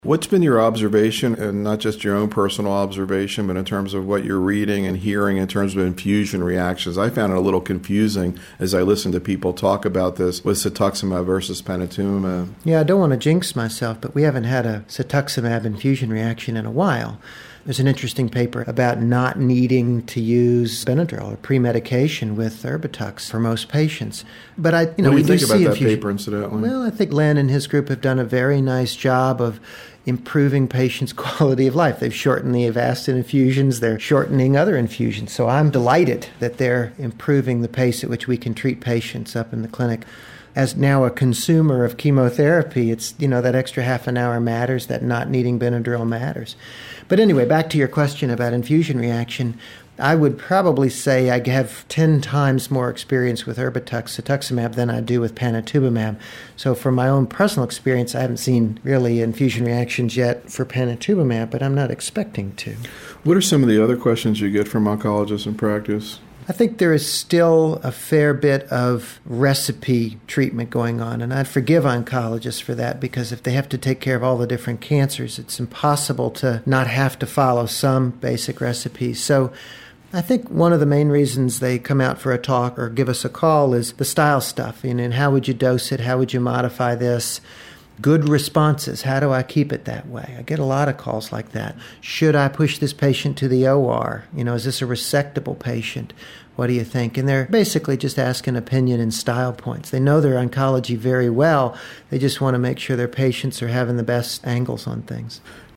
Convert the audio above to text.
What's been your observation, and not just your own personal observation, but in terms of what you're reading and hearing in terms of infusion reactions? I found it a little confusing as I listened to people talk about this with cetuximab versus panitumumab. Yeah, I don't want to jinx myself, but we haven't had a cetuximab infusion reaction in a while. There's an interesting paper about not needing to use Benadryl or pre-medication with Erbitux for most patients. But what do you think about that paper, incidentally? Well, I think Len and his group have done a very nice job of improving patients' quality of life. They've shortened the Avastin infusions. They're shortening other infusions. So I'm delighted that they're improving the pace at which we can treat patients up in the clinic. As now a consumer of chemotherapy, it's, that extra half an hour matters, that not needing Benadryl matters. But anyway, back to your question about infusion reaction, I would probably say I have 10 times more experience with Erbitux, cetuximab, than I do with panitumumab. So from my own personal experience, I haven't seen really infusion reactions yet for panitumumab, but I'm not expecting to. What are some of the other questions you get from oncologists in practice? I think there is still a fair bit of recipe treatment going on, and I'd forgive oncologists for that, because if they have to take care of all the different cancers, it's impossible to not have to follow some basic recipes. So I think one of the main reasons they come out for a talk or give us a call is the style stuff, and how would you dose it, how would you modify this? Good responses. How do I keep it that way? I get a lot of calls like that. Should I push this patient to the OR? Is this a resectable patient? What do you think? And they're basically just asking opinion and style points. They know their oncology very well. They just want to make sure their patients are having the best angles on things.